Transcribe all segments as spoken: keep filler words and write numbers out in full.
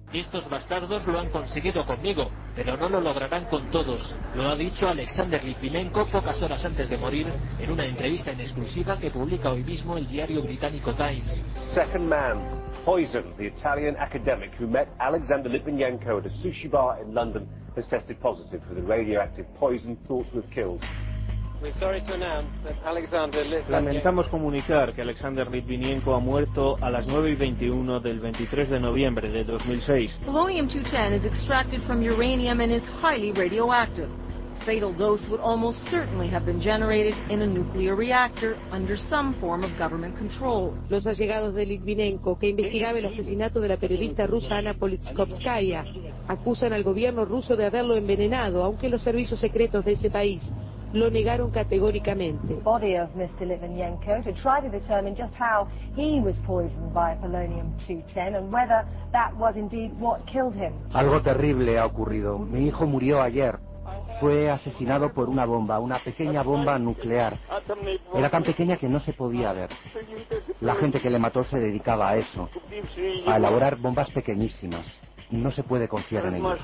Estos bastardos lo han conseguido conmigo, pero no lo lograrán con todos. Lo ha dicho Alexander Litvinenko pocas horas antes de morir en una entrevista en exclusiva que publica hoy mismo el diario británico Times. Second man poisoned the Italian academic who met Alexander Litvinenko at a sushi bar in London has tested positive for the radioactive poison thought to have killed. Lamentamos comunicar que Alexander Litvinenko ha muerto a las nueve y veintiuno del veintitrés de noviembre de dos mil seis. Polonium two ten is extracted from uranium and is highly radioactive. Fatal dose would almost certainly have been generated in a nuclear reactor under some form of government control. Los allegados de Litvinenko, que investigaba el asesinato de la periodista rusa Ana Politkovskaya, acusan al gobierno ruso de haberlo envenenado, aunque los servicios secretos de ese país lo negaron categóricamente. Body of mister Litvinenko to try to determine just how he was poisoned by polonium two ten and whether that was indeed what killed him. Algo terrible ha ocurrido. Mi hijo murió ayer. Fue asesinado por una bomba, una pequeña bomba nuclear. Era tan pequeña que no se podía ver. La gente que le mató se dedicaba a eso, a elaborar bombas pequeñísimas. No se puede confiar en ellos.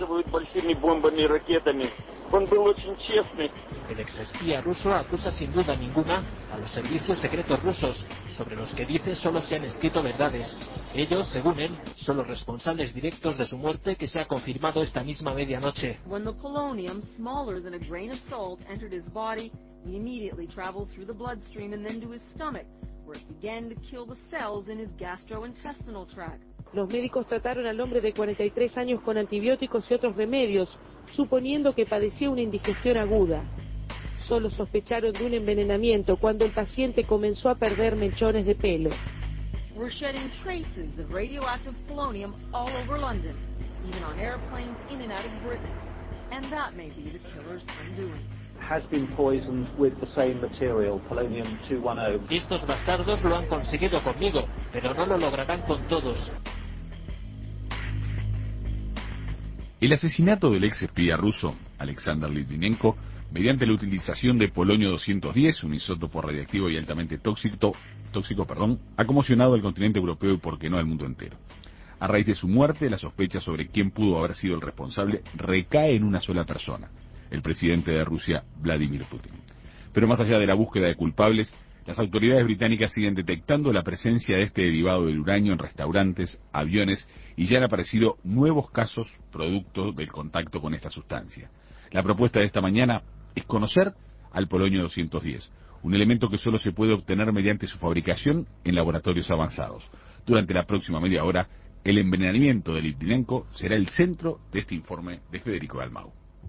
El exespía ruso acusa sin duda ninguna a los servicios secretos rusos, sobre los que dice solo se han escrito verdades. Ellos, según él, son los responsables directos de su muerte, que se ha confirmado esta misma medianoche. When the polonium, smaller than a grain of salt, entered his body, it immediately traveled through the bloodstream and then to his stomach, where it began to kill the cells in his gastrointestinal tract. Los médicos trataron al hombre de cuarenta y tres años con antibióticos y otros remedios, suponiendo que padecía una indigestión aguda. Solo sospecharon de un envenenamiento cuando el paciente comenzó a perder mechones de pelo. We're shedding traces of radioactive polonium all over London, even on airplanes in and out of Britain. And that may be the killer's undoing. Has been poisoned with the same material, polonium two ten. Estos bastardos lo han conseguido conmigo, pero no lo lograrán con todos. El asesinato del ex espía ruso, Alexander Litvinenko, mediante la utilización de polonio doscientos diez, un isótopo radiactivo y altamente tóxico, tóxico perdón, ha conmocionado al continente europeo y, por qué no, al mundo entero. A raíz de su muerte, la sospecha sobre quién pudo haber sido el responsable recae en una sola persona: el presidente de Rusia, Vladimir Putin. Pero más allá de la búsqueda de culpables, las autoridades británicas siguen detectando la presencia de este derivado del uranio en restaurantes, aviones, y ya han aparecido nuevos casos producto del contacto con esta sustancia. La propuesta de esta mañana es conocer al polonio doscientos diez, un elemento que solo se puede obtener mediante su fabricación en laboratorios avanzados. Durante la próxima media hora, el envenenamiento de Litvinenko será el centro de este informe de Federico Dalmau.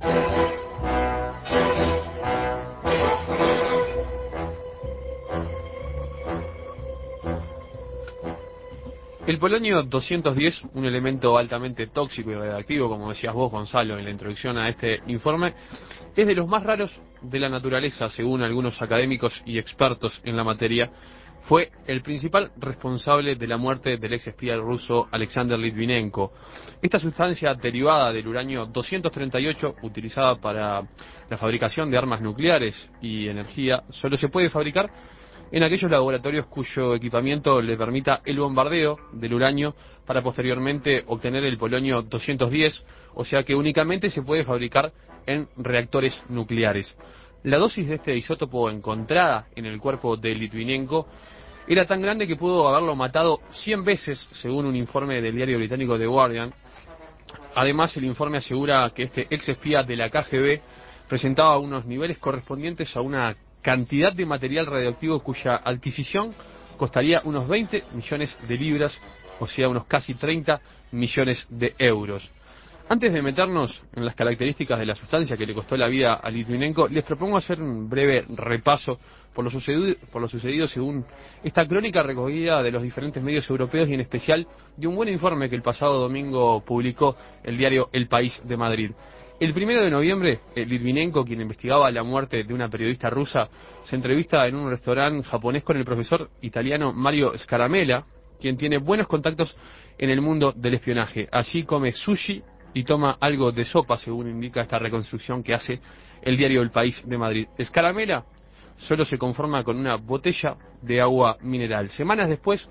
El polonio doscientos diez, un elemento altamente tóxico y radiactivo, como decías vos, Gonzalo, en la introducción a este informe, es de los más raros de la naturaleza, según algunos académicos y expertos en la materia. Fue el principal responsable de la muerte del ex espía ruso Alexander Litvinenko. Esta sustancia derivada del uranio doscientos treinta y ocho, utilizada para la fabricación de armas nucleares y energía, solo se puede fabricar en aquellos laboratorios cuyo equipamiento le permita el bombardeo del uranio para posteriormente obtener el polonio doscientos diez, o sea que únicamente se puede fabricar en reactores nucleares. La dosis de este isótopo encontrada en el cuerpo de Litvinenko era tan grande que pudo haberlo matado cien veces, según un informe del diario británico The Guardian. Además, el informe asegura que este ex espía de la K G B presentaba unos niveles correspondientes a una cantidad de material radioactivo cuya adquisición costaría unos veinte millones de libras, o sea, unos casi treinta millones de euros. Antes de meternos en las características de la sustancia que le costó la vida a Litvinenko, les propongo hacer un breve repaso por lo sucedido, por lo sucedido según esta crónica recogida de los diferentes medios europeos y en especial de un buen informe que el pasado domingo publicó el diario El País de Madrid. El primero de noviembre, Litvinenko, quien investigaba la muerte de una periodista rusa, se entrevista en un restaurante japonés con el profesor italiano Mario Scaramella, quien tiene buenos contactos en el mundo del espionaje. Allí come sushi y toma algo de sopa, según indica esta reconstrucción que hace el diario El País de Madrid. Scaramella solo se conforma con una botella de agua mineral. Semanas después,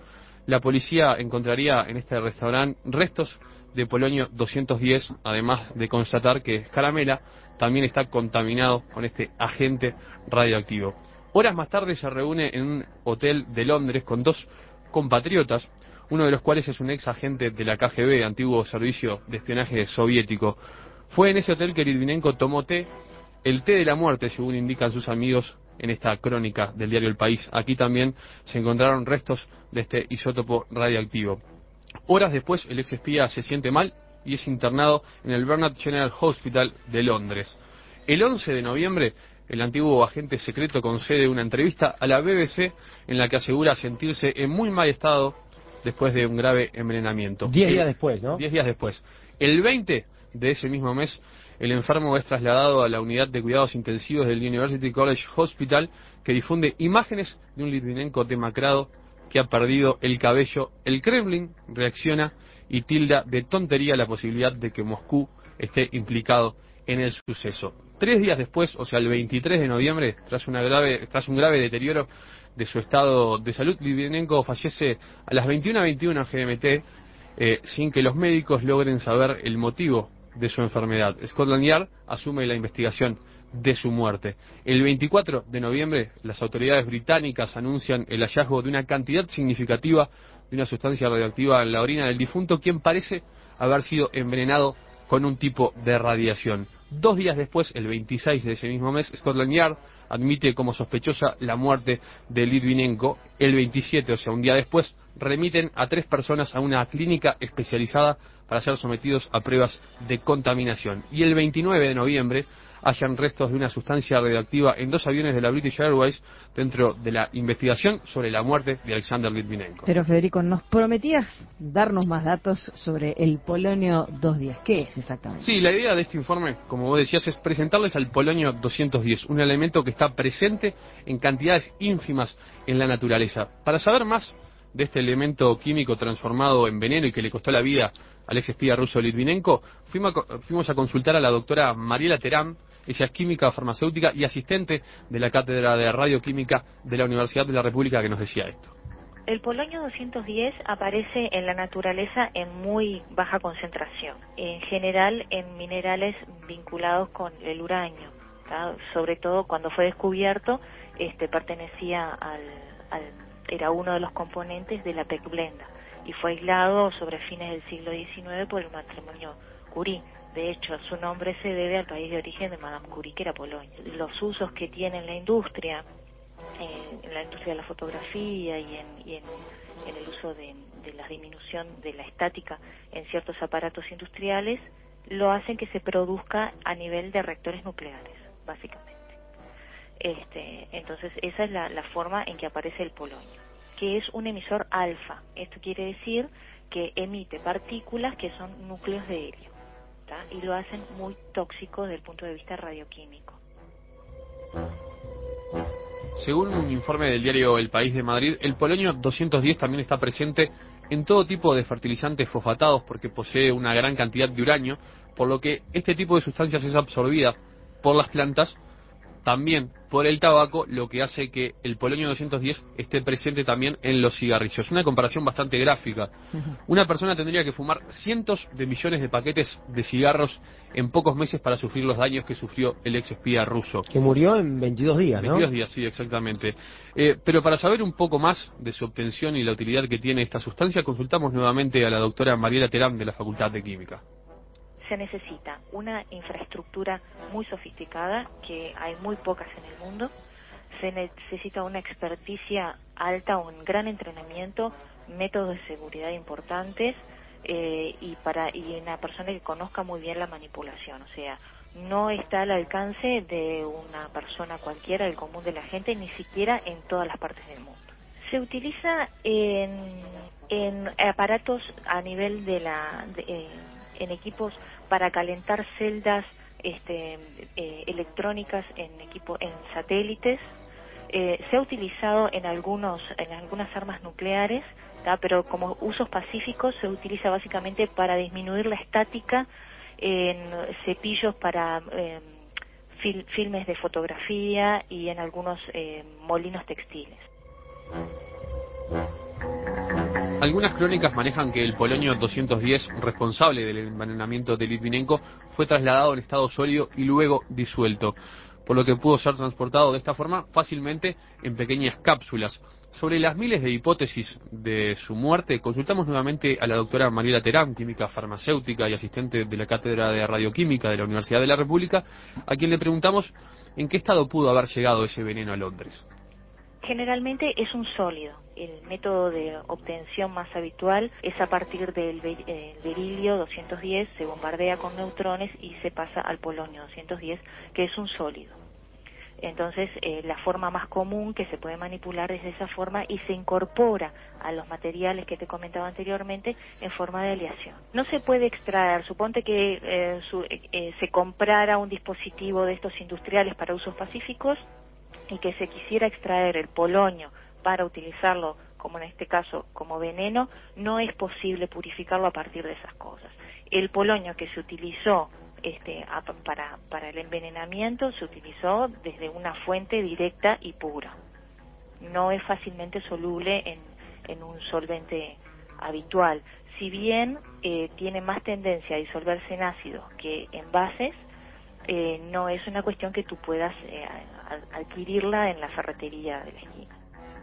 la policía encontraría en este restaurante restos de polonio doscientos diez, además de constatar que Scaramella también está contaminado con este agente radioactivo. Horas más tarde se reúne en un hotel de Londres con dos compatriotas, uno de los cuales es un ex agente de la K G B, antiguo servicio de espionaje soviético. Fue en ese hotel que Litvinenko tomó té, el té de la muerte, según indican sus amigos en esta crónica del diario El País. Aquí también se encontraron restos de este isótopo radioactivo. Horas después, el ex espía se siente mal y es internado en el Barnard General Hospital de Londres. El once de noviembre, el antiguo agente secreto concede una entrevista a la B B C en la que asegura sentirse en muy mal estado después de un grave envenenamiento. Diez días después, ¿no? Diez días después. El veinte de ese mismo mes, el enfermo es trasladado a la unidad de cuidados intensivos del University College Hospital, que difunde imágenes de un Litvinenko demacrado que ha perdido el cabello. El Kremlin reacciona y tilda de tontería la posibilidad de que Moscú esté implicado en el suceso. Tres días después, o sea, el veintitrés de noviembre, tras, una grave, tras un grave deterioro de su estado de salud, Litvinenko fallece a las veintiuna veintiuno G M T, eh, sin que los médicos logren saber el motivo de su enfermedad. Scotland Yard asume la investigación de su muerte. El veinticuatro de noviembre, las autoridades británicas anuncian el hallazgo de una cantidad significativa de una sustancia radioactiva en la orina del difunto, quien parece haber sido envenenado con un tipo de radiación. Dos días después, el veintiséis de ese mismo mes, Scotland Yard admite como sospechosa la muerte de Litvinenko. El veintisiete, o sea, un día después, remiten a tres personas a una clínica especializada para ser sometidos a pruebas de contaminación. Y el veintinueve de noviembre hallan restos de una sustancia radioactiva en dos aviones de la British Airways dentro de la investigación sobre la muerte de Alexander Litvinenko. Pero Federico, nos prometías darnos más datos sobre el polonio doscientos diez. ¿Qué es exactamente? Sí, la idea de este informe, como vos decías, es presentarles al polonio doscientos diez, un elemento que está presente en cantidades ínfimas en la naturaleza. Para saber más de este elemento químico transformado en veneno y que le costó la vida al ex espía ruso Litvinenko, fuimos a, fuimos a consultar a la doctora Mariela Terán. Ella es química farmacéutica y asistente de la Cátedra de Radioquímica de la Universidad de la República, que nos decía esto. El polonio doscientos diez aparece en la naturaleza en muy baja concentración, en general en minerales vinculados con el uranio, ¿tá? Sobre todo cuando fue descubierto, este pertenecía al, al era uno de los componentes de la pecblenda y fue aislado sobre fines del siglo diecinueve por el matrimonio Curie. De hecho, su nombre se debe al país de origen de Madame Curie, que era Polonia. Los usos que tiene en la industria, eh, en la industria de la fotografía y en, y en, en el uso de, de la disminución de la estática en ciertos aparatos industriales, lo hacen que se produzca a nivel de reactores nucleares, básicamente. Este, entonces, esa es la, la forma en que aparece el polonio, que es un emisor alfa. Esto quiere decir que emite partículas que son núcleos de helio, ¿tá? Y lo hacen muy tóxico desde el punto de vista radioquímico. Según un informe del diario El País de Madrid, el polonio doscientos diez también está presente en todo tipo de fertilizantes fosfatados porque posee una gran cantidad de uranio, por lo que este tipo de sustancias es absorbida por las plantas, también por el tabaco, lo que hace que el polonio doscientos diez esté presente también en los cigarrillos. Una comparación bastante gráfica. Una persona tendría que fumar cientos de millones de paquetes de cigarros en pocos meses para sufrir los daños que sufrió el ex espía ruso. Que murió en veintidós días, ¿no? veintidós días, sí, exactamente. Eh, pero para saber un poco más de su obtención y la utilidad que tiene esta sustancia, consultamos nuevamente a la doctora Mariela Terán de la Facultad de Química. Se necesita una infraestructura muy sofisticada, que hay muy pocas en el mundo. Se necesita una experticia alta, un gran entrenamiento, métodos de seguridad importantes eh, y para y una persona que conozca muy bien la manipulación. O sea, no está al alcance de una persona cualquiera, del común de la gente, ni siquiera en todas las partes del mundo. Se utiliza en, en aparatos a nivel de la... De, eh, en equipos para calentar celdas este, eh, electrónicas en equipo en satélites. Eh, se ha utilizado en algunos en algunas armas nucleares, ¿tá? Pero como usos pacíficos se utiliza básicamente para disminuir la estática en cepillos para eh, fil, filmes de fotografía y en algunos eh, molinos textiles. Algunas crónicas manejan que el polonio doscientos diez, responsable del envenenamiento de Litvinenko, fue trasladado en estado sólido y luego disuelto, por lo que pudo ser transportado de esta forma fácilmente en pequeñas cápsulas. Sobre las miles de hipótesis de su muerte, consultamos nuevamente a la doctora Mariela Terán, química farmacéutica y asistente de la Cátedra de Radioquímica de la Universidad de la República, a quien le preguntamos en qué estado pudo haber llegado ese veneno a Londres. Generalmente es un sólido. El método de obtención más habitual es a partir del berilio doscientos diez, se bombardea con neutrones y se pasa al polonio doscientos diez, que es un sólido. Entonces, eh, la forma más común que se puede manipular es de esa forma y se incorpora a los materiales que te comentaba anteriormente en forma de aleación. No se puede extraer, suponte que eh, su, eh, se comprara un dispositivo de estos industriales para usos pacíficos y que se quisiera extraer el polonio para utilizarlo, como en este caso, como veneno, no es posible purificarlo a partir de esas cosas. El polonio que se utilizó Este, a, para, para el envenenamiento se utilizó desde una fuente directa y pura. No es fácilmente soluble en, en un solvente habitual. Si bien eh, tiene más tendencia a disolverse en ácidos que en bases, eh, no es una cuestión que tú puedas eh, adquirirla en la ferretería de la esquina.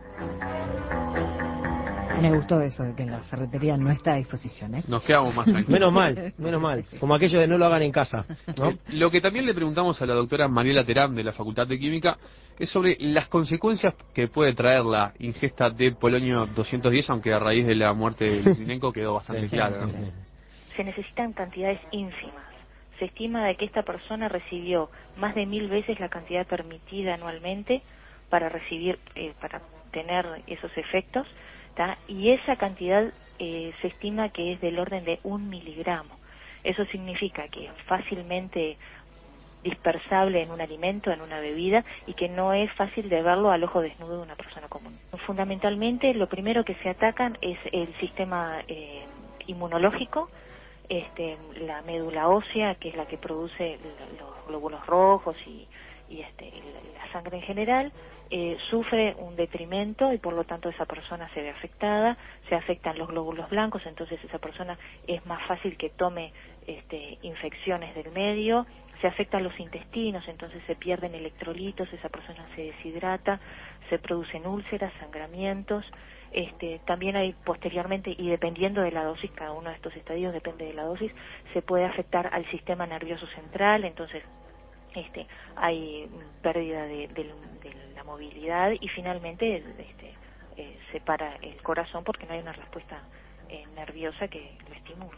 Me gustó eso de que la ferretería no está a disposición, ¿eh? Nos quedamos más tranquilos. Menos mal, menos mal. Como aquello de no lo hagan en casa, ¿no? Eh, lo que también le preguntamos a la doctora Mariela Terán de la Facultad de Química es sobre las consecuencias que puede traer la ingesta de polonio doscientos diez, aunque a raíz de la muerte de Litvinenko quedó bastante sí, claro, ¿no? sí, sí. Se necesitan cantidades ínfimas. Se estima de que esta persona recibió más de mil veces la cantidad permitida anualmente para recibir, eh, para tener esos efectos. ¿Ta? Y esa cantidad eh, se estima que es del orden de un miligramo. Eso significa que es fácilmente dispersable en un alimento, en una bebida, y que no es fácil de verlo al ojo desnudo de una persona común. Fundamentalmente, lo primero que se atacan es el sistema eh, inmunológico, este, la médula ósea, que es la que produce los glóbulos rojos y, y este, la sangre en general, eh, sufre un detrimento y por lo tanto esa persona se ve afectada, se afectan los glóbulos blancos, entonces esa persona es más fácil que tome este, infecciones del medio, se afectan los intestinos, entonces se pierden electrolitos, esa persona se deshidrata, se producen úlceras, sangramientos. Este, también hay posteriormente, y dependiendo de la dosis, cada uno de estos estadios depende de la dosis, se puede afectar al sistema nervioso central, entonces este, hay pérdida de, de, de la movilidad y finalmente este, eh, se para el corazón porque no hay una respuesta eh, nerviosa que lo estimule.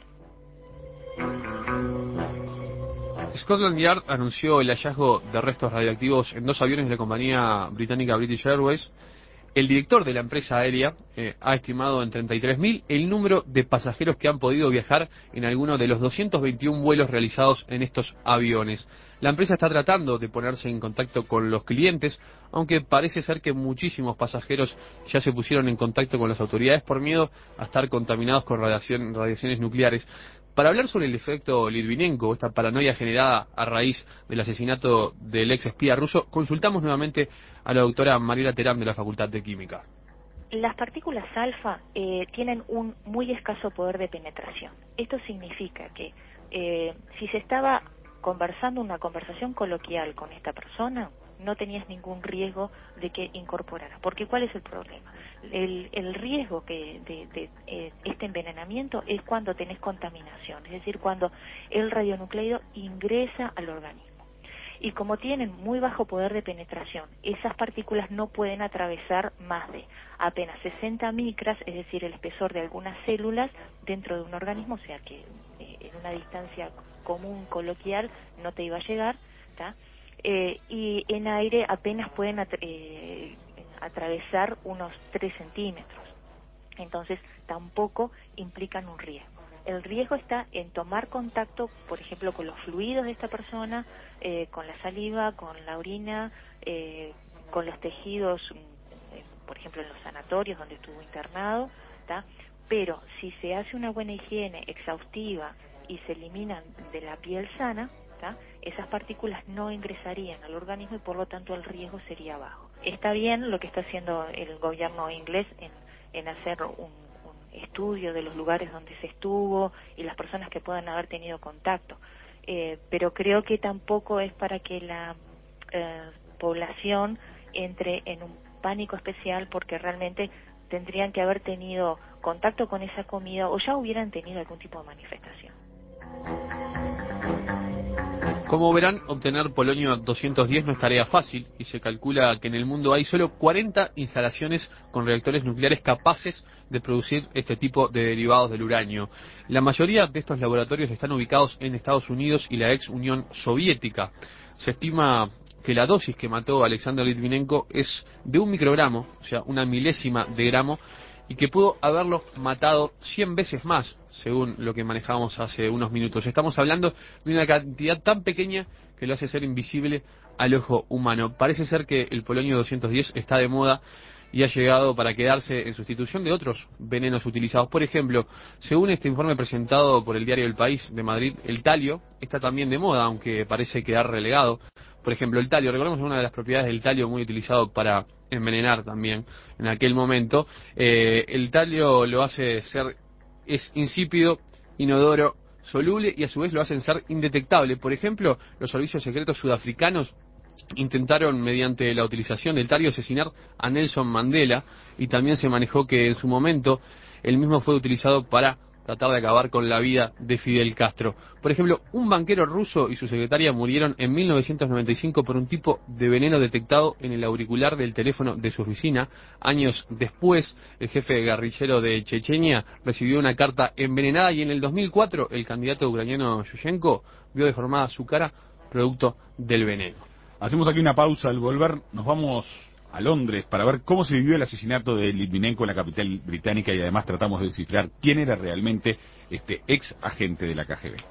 Scotland Yard anunció el hallazgo de restos radiactivos en dos aviones de la compañía británica British Airways. El director de la empresa aérea eh, ha estimado en treinta y tres mil el número de pasajeros que han podido viajar en alguno de los doscientos veintiún vuelos realizados en estos aviones. La empresa está tratando de ponerse en contacto con los clientes, aunque parece ser que muchísimos pasajeros ya se pusieron en contacto con las autoridades por miedo a estar contaminados con radiación, radiaciones nucleares. Para hablar sobre el efecto Litvinenko, esta paranoia generada a raíz del asesinato del ex espía ruso, consultamos nuevamente a la doctora Mariela Terán de la Facultad de Química. Las partículas alfa eh, tienen un muy escaso poder de penetración. Esto significa que eh, si se estaba conversando una conversación coloquial con esta persona, no tenías ningún riesgo de que incorporara. Porque ¿cuál es el problema? El, el riesgo que de, de eh, este envenenamiento es cuando tenés contaminación, es decir, cuando el radionucleido ingresa al organismo. Y como tienen muy bajo poder de penetración, esas partículas no pueden atravesar más de apenas sesenta micras, es decir, el espesor de algunas células dentro de un organismo, o sea que eh, en una distancia común, coloquial, no te iba a llegar, ¿tá? Eh, y en aire apenas pueden atra eh, atravesar unos tres centímetros. Entonces tampoco implican un riesgo. El riesgo está en tomar contacto, por ejemplo, con los fluidos de esta persona, eh, con la saliva, con la orina, eh, con los tejidos, eh, por ejemplo, en los sanatorios donde estuvo internado, ¿tá? Pero si se hace una buena higiene exhaustiva y se eliminan de la piel sana, ¿tá? Esas partículas no ingresarían al organismo y por lo tanto el riesgo sería bajo. Está bien lo que está haciendo el gobierno inglés en, en hacer un, un estudio de los lugares donde se estuvo y las personas que puedan haber tenido contacto. Eh, pero creo que tampoco es para que la eh, población entre en un pánico especial, porque realmente tendrían que haber tenido contacto con esa comida o ya hubieran tenido algún tipo de manifestación. Como verán, obtener polonio doscientos diez no es tarea fácil y se calcula que en el mundo hay solo cuarenta instalaciones con reactores nucleares capaces de producir este tipo de derivados del uranio. La mayoría de estos laboratorios están ubicados en Estados Unidos y la ex Unión Soviética. Se estima que la dosis que mató a Alexander Litvinenko es de un microgramo, o sea, una milésima de gramo, y que pudo haberlo matado cien veces más, según lo que manejábamos hace unos minutos. Estamos hablando de una cantidad tan pequeña que lo hace ser invisible al ojo humano. Parece ser que el polonio doscientos diez está de moda y ha llegado para quedarse en sustitución de otros venenos utilizados. Por ejemplo, según este informe presentado por el diario El País de Madrid, el talio está también de moda, aunque parece quedar relegado. Por ejemplo, el talio, recordemos una de las propiedades del talio muy utilizado para envenenar también en aquel momento. Eh, el talio lo hace ser, es insípido, inodoro, soluble y a su vez lo hacen ser indetectable. Por ejemplo, los servicios secretos sudafricanos intentaron mediante la utilización del talio asesinar a Nelson Mandela y también se manejó que en su momento el mismo fue utilizado para tratar de acabar con la vida de Fidel Castro. Por ejemplo, un banquero ruso y su secretaria murieron en mil novecientos noventa y cinco por un tipo de veneno detectado en el auricular del teléfono de su oficina. Años después, el jefe guerrillero de Chechenia recibió una carta envenenada y en el dos mil cuatro el candidato ucraniano Yushchenko vio deformada su cara producto del veneno. Hacemos aquí una pausa. Al volver nos vamos a Londres para ver cómo se vivió el asesinato de Litvinenko en la capital británica y además tratamos de descifrar quién era realmente este ex agente de la K G B.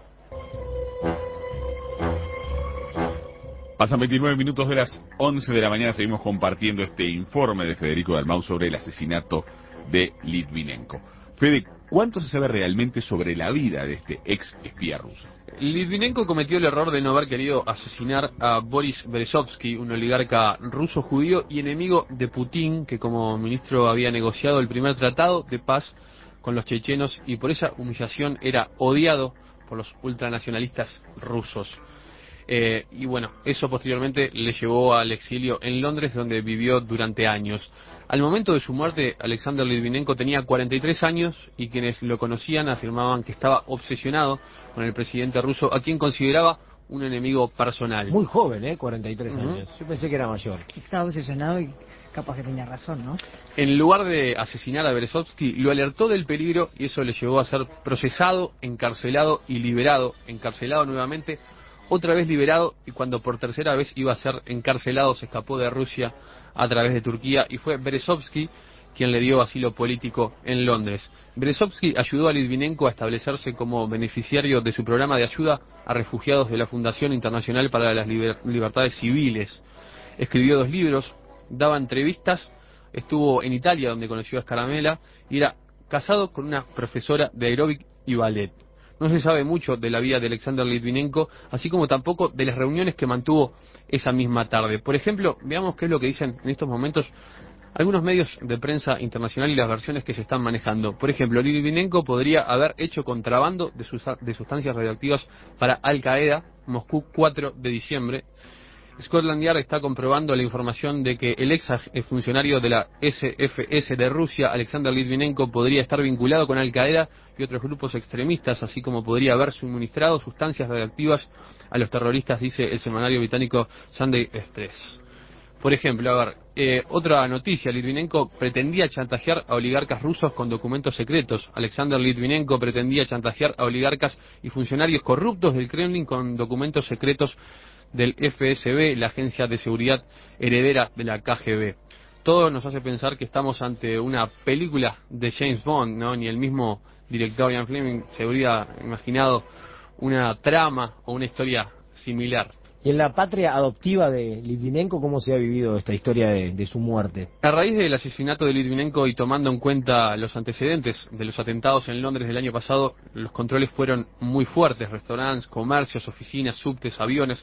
Pasan veintinueve minutos de las once de la mañana, seguimos compartiendo este informe de Federico Dalmau sobre el asesinato de Litvinenko. Fede, ¿cuánto se sabe realmente sobre la vida de este ex espía ruso? Litvinenko cometió el error de no haber querido asesinar a Boris Berezovsky, un oligarca ruso judío y enemigo de Putin, que como ministro había negociado el primer tratado de paz con los chechenos y por esa humillación era odiado por los ultranacionalistas rusos. Eh, y bueno, eso posteriormente le llevó al exilio en Londres, donde vivió durante años. Al momento de su muerte, Alexander Litvinenko tenía cuarenta y tres años y quienes lo conocían afirmaban que estaba obsesionado con el presidente ruso, a quien consideraba un enemigo personal. Muy joven, ¿eh? cuarenta y tres Uh-huh. años. Yo pensé que era mayor. Estaba obsesionado y capaz que tenía razón, ¿no? En lugar de asesinar a Berezovsky, lo alertó del peligro y eso le llevó a ser procesado, encarcelado y liberado. Encarcelado nuevamente, otra vez liberado, y cuando por tercera vez iba a ser encarcelado se escapó de Rusia a través de Turquía y fue Berezovsky quien le dio asilo político en Londres. Berezovsky ayudó a Litvinenko a establecerse como beneficiario de su programa de ayuda a refugiados de la Fundación Internacional para las Liber- Libertades Civiles. Escribió dos libros, daba entrevistas, estuvo en Italia donde conoció a Scaramella y era casado con una profesora de aeróbic y ballet. No se sabe mucho de la vida de Alexander Litvinenko, así como tampoco de las reuniones que mantuvo esa misma tarde. Por ejemplo, veamos qué es lo que dicen en estos momentos algunos medios de prensa internacional y las versiones que se están manejando. Por ejemplo, Litvinenko podría haber hecho contrabando de, sus, de sustancias radioactivas para Al Qaeda, Moscú, cuatro de diciembre. Scotland Yard está comprobando la información de que el ex funcionario de la S F S de Rusia, Alexander Litvinenko, podría estar vinculado con Al Qaeda y otros grupos extremistas, así como podría haber suministrado sustancias radioactivas a los terroristas, dice el semanario británico Sunday Express. Por ejemplo, a ver, eh, otra noticia, Litvinenko pretendía chantajear a oligarcas rusos con documentos secretos. Alexander Litvinenko pretendía chantajear a oligarcas y funcionarios corruptos del Kremlin con documentos secretos del F S B, la agencia de seguridad heredera de la K G B. Todo nos hace pensar que estamos ante una película de James Bond, ¿no? Ni el mismo director Ian Fleming se habría imaginado una trama o una historia similar. ¿Y en la patria adoptiva de Litvinenko cómo se ha vivido esta historia de, de su muerte? A raíz del asesinato de Litvinenko y tomando en cuenta los antecedentes de los atentados en Londres del año pasado, los controles fueron muy fuertes. Restaurantes, comercios, oficinas, subtes, aviones,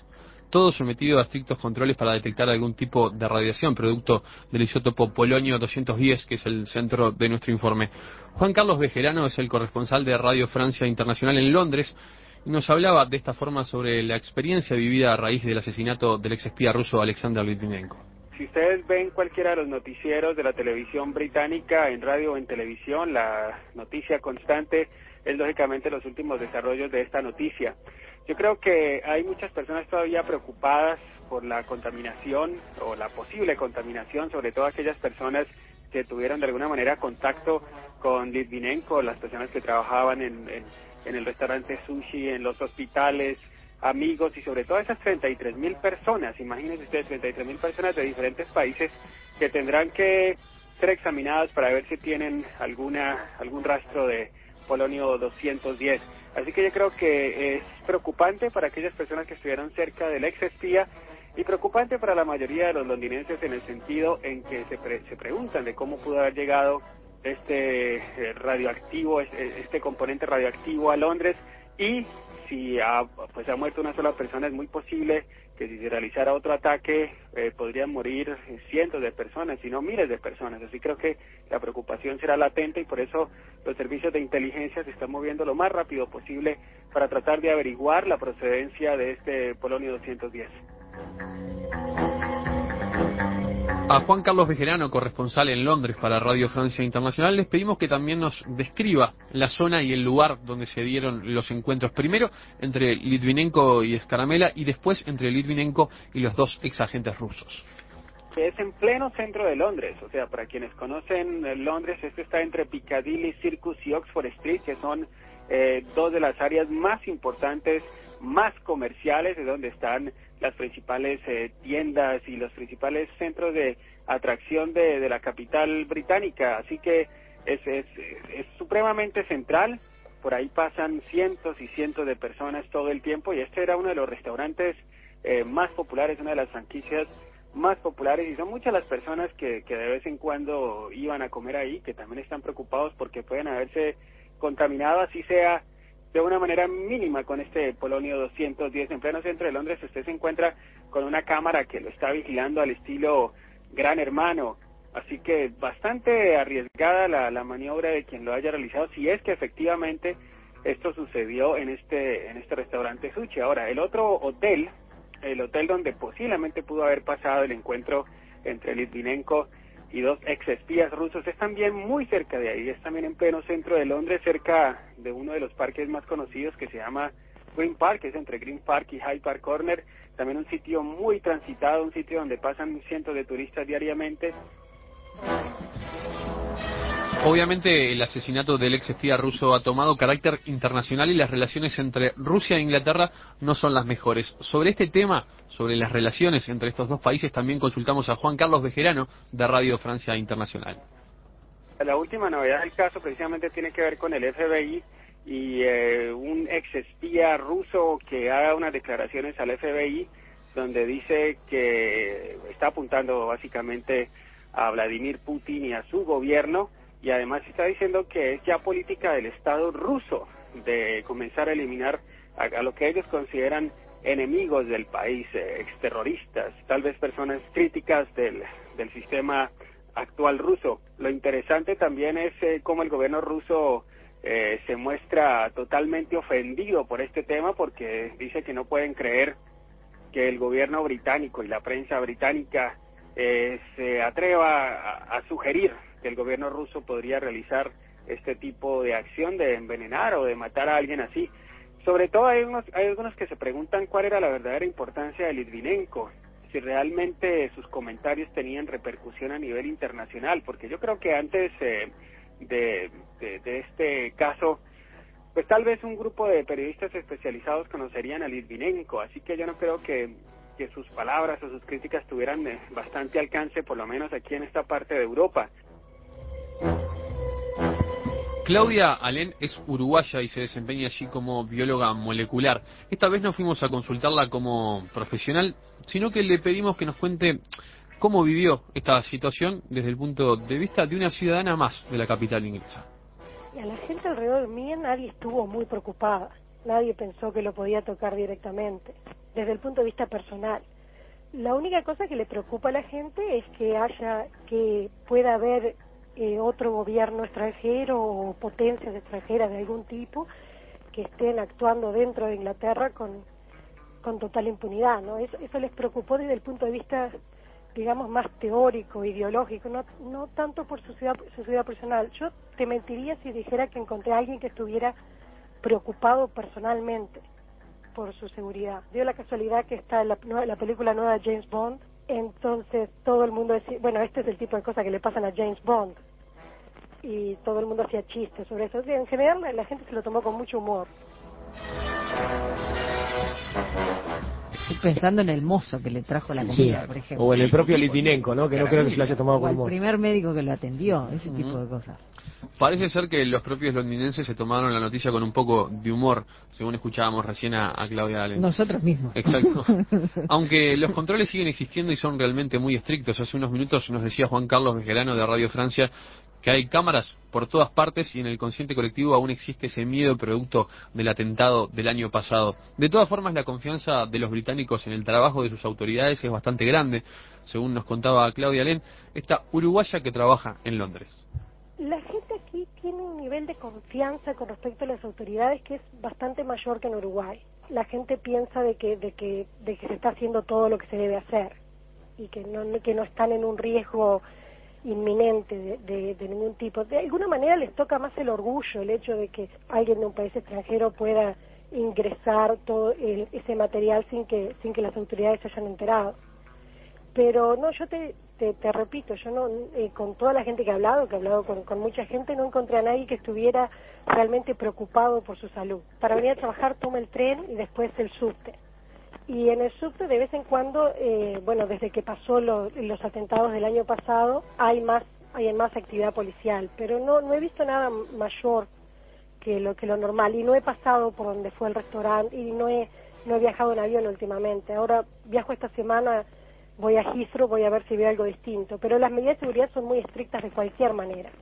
todo sometido a estrictos controles para detectar algún tipo de radiación, producto del isótopo polonio doscientos diez, que es el centro de nuestro informe. Juan Carlos Bejerano es el corresponsal de Radio Francia Internacional en Londres, y nos hablaba de esta forma sobre la experiencia vivida a raíz del asesinato del ex espía ruso Alexander Litvinenko. Si ustedes ven cualquiera de los noticieros de la televisión británica, en radio o en televisión, la noticia constante es lógicamente los últimos desarrollos de esta noticia. Yo creo que hay muchas personas todavía preocupadas por la contaminación o la posible contaminación, sobre todo aquellas personas que tuvieron de alguna manera contacto con Litvinenko, las personas que trabajaban en, en, en el restaurante Sushi, en los hospitales, amigos y sobre todo esas treinta y tres mil personas, imagínense ustedes, treinta y tres mil personas de diferentes países que tendrán que ser examinadas para ver si tienen alguna algún rastro de polonio doscientos diez. Así que yo creo que es preocupante para aquellas personas que estuvieron cerca del ex espía y preocupante para la mayoría de los londinenses en el sentido en que se, pre se preguntan de cómo pudo haber llegado este eh, radioactivo, este, este componente radioactivo a Londres. Y si ha, pues ha muerto una sola persona, es muy posible que si se realizara otro ataque eh, podrían morir cientos de personas, si no miles de personas. Así creo que la preocupación será latente y por eso los servicios de inteligencia se están moviendo lo más rápido posible para tratar de averiguar la procedencia de este polonio doscientos diez. A Juan Carlos Bejerano, corresponsal en Londres para Radio Francia Internacional, les pedimos que también nos describa la zona y el lugar donde se dieron los encuentros, primero entre Litvinenko y Scaramella y después entre Litvinenko y los dos exagentes rusos. Es en pleno centro de Londres, o sea, para quienes conocen Londres, esto está entre Piccadilly Circus y Oxford Street, que son eh, dos de las áreas más importantes, más comerciales, de donde están las principales eh, tiendas y los principales centros de atracción de, de la capital británica. Así que es, es, es supremamente central, por ahí pasan cientos y cientos de personas todo el tiempo y este era uno de los restaurantes eh, más populares, una de las franquicias más populares y son muchas las personas que, que de vez en cuando iban a comer ahí, que también están preocupados porque pueden haberse contaminado, así sea de una manera mínima, con este polonio doscientos diez. En pleno centro de Londres usted se encuentra con una cámara que lo está vigilando al estilo Gran Hermano, así que bastante arriesgada la, la maniobra de quien lo haya realizado, si es que efectivamente esto sucedió en este en este restaurante Sushi. Ahora, el otro hotel, el hotel donde posiblemente pudo haber pasado el encuentro entre Litvinenko y dos ex espías rusos, es también muy cerca de ahí, es también en pleno centro de Londres, cerca de uno de los parques más conocidos que se llama Green Park, que es entre Green Park y Hyde Park Corner, también un sitio muy transitado, un sitio donde pasan cientos de turistas diariamente. Obviamente el asesinato del ex espía ruso ha tomado carácter internacional y las relaciones entre Rusia e Inglaterra no son las mejores. Sobre este tema, sobre las relaciones entre estos dos países, también consultamos a Juan Carlos Bejerano de Radio Francia Internacional. La última novedad del caso precisamente tiene que ver con el F B I y eh, un ex espía ruso que haga unas declaraciones al F B I donde dice que está apuntando básicamente a Vladimir Putin y a su gobierno. Y además está diciendo que es ya política del Estado ruso de comenzar a eliminar a, a lo que ellos consideran enemigos del país, eh, exterroristas, tal vez personas críticas del, del sistema actual ruso. Lo interesante también es eh, cómo el gobierno ruso eh, se muestra totalmente ofendido por este tema, porque dice que no pueden creer que el gobierno británico y la prensa británica eh, se atreva a, a sugerir que el gobierno ruso podría realizar este tipo de acción de envenenar o de matar a alguien así. Sobre todo hay, unos, hay algunos que se preguntan cuál era la verdadera importancia de Litvinenko, si realmente sus comentarios tenían repercusión a nivel internacional, porque yo creo que antes eh, de, de, de este caso, pues tal vez un grupo de periodistas especializados conocerían a Litvinenko, así que yo no creo que, que sus palabras o sus críticas tuvieran eh, bastante alcance, por lo menos aquí en esta parte de Europa. Claudia Alén es uruguaya y se desempeña allí como bióloga molecular. Esta vez no fuimos a consultarla como profesional, sino que le pedimos que nos cuente cómo vivió esta situación desde el punto de vista de una ciudadana más de la capital inglesa. Y a la gente alrededor mía nadie estuvo muy preocupada. nadie pensó que lo podía tocar directamente, desde el punto de vista personal. La única cosa que le preocupa a la gente es que haya, que pueda haber eh, otro gobierno extranjero o potencias extranjeras de algún tipo que estén actuando dentro de Inglaterra con, con total impunidad, ¿no? Eso, eso les preocupó desde el punto de vista, digamos, más teórico, ideológico, no, no tanto por su ciudad, su ciudad personal. Yo te mentiría si dijera que encontré a alguien que estuviera preocupado personalmente por su seguridad. Dio la casualidad que está la, la película nueva de James Bond, entonces todo el mundo decía, bueno, este es el tipo de cosas que le pasan a James Bond, y todo el mundo hacía chistes sobre eso. En general la, la gente se lo tomó con mucho humor. Estoy pensando en el mozo que le trajo la comida, Sí, por ejemplo. o en el propio Litvinenko, ¿no? Que no creo que se lo haya tomado O con el humor. primer médico que lo atendió, ese uh-huh. tipo de cosas. Parece ser que los propios londinenses se tomaron la noticia con un poco de humor, según escuchábamos recién a, a Claudia Allen. Nosotros mismos. Exacto. Aunque los controles siguen existiendo y son realmente muy estrictos. Hace unos minutos nos decía Juan Carlos Bejerano de Radio Francia que hay cámaras por todas partes y en el consciente colectivo aún existe ese miedo producto del atentado del año pasado. De todas formas, la confianza de los británicos en el trabajo de sus autoridades es bastante grande, según nos contaba Claudia Alén, esta uruguaya que trabaja en Londres. La gente aquí tiene un nivel de confianza con respecto a las autoridades que es bastante mayor que en Uruguay. La gente piensa de que de que de que se está haciendo todo lo que se debe hacer y que no que no están en un riesgo inminente de, de, de ningún tipo. De alguna manera les toca más el orgullo, el hecho de que alguien de un país extranjero pueda ingresar todo el, ese material sin que sin que las autoridades se hayan enterado. Pero no, yo te, te, te repito, yo no, eh, con toda la gente que he hablado, que he hablado con, con mucha gente, no encontré a nadie que estuviera realmente preocupado por su salud. Para venir a trabajar toma el tren y después el subte. Y en el subte de vez en cuando, eh, bueno, desde que pasó lo, los atentados del año pasado, hay más hay más actividad policial, pero no no he visto nada mayor que lo que lo normal, y no he pasado por donde fue el restaurante, y no he no he viajado en avión últimamente. Ahora viajo esta semana, voy a Heathrow, voy a ver si veo algo distinto, pero las medidas de seguridad son muy estrictas de cualquier manera.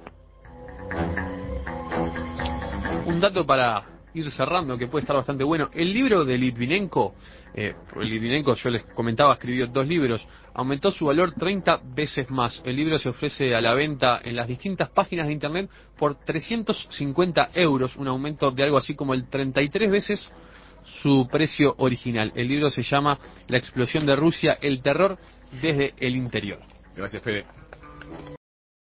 Un dato para ir cerrando, que puede estar bastante bueno. El libro de Litvinenko, eh, Litvinenko, yo les comentaba, escribió dos libros, aumentó su valor treinta veces más. El libro se ofrece a la venta en las distintas páginas de internet por trescientos cincuenta euros, un aumento de algo así como el treinta y tres veces su precio original. El libro se llama La explosión de Rusia, el terror desde el interior. Gracias, Fede.